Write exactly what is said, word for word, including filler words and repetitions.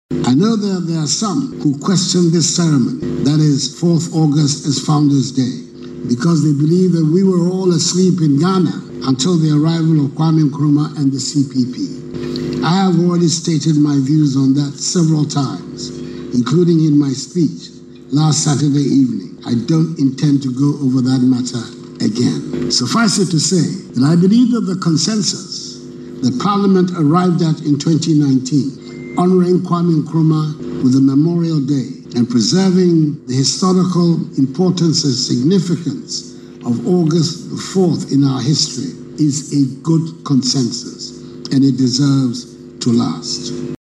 I know that there are some who question this ceremony, that is fourth August as Founders' Day, because they believe that we were all asleep in Ghana until the arrival of Kwame Nkrumah and the C P P. I have already stated my views on that several times, including in my speech last Saturday evening. I don't intend to go over that matter again. Suffice it to say that I believe that the consensus that Parliament arrived at in twenty nineteen, honoring Kwame Nkrumah with a Memorial Day and preserving the historical importance and significance of August the fourth in our history, is a good consensus, and it deserves to last.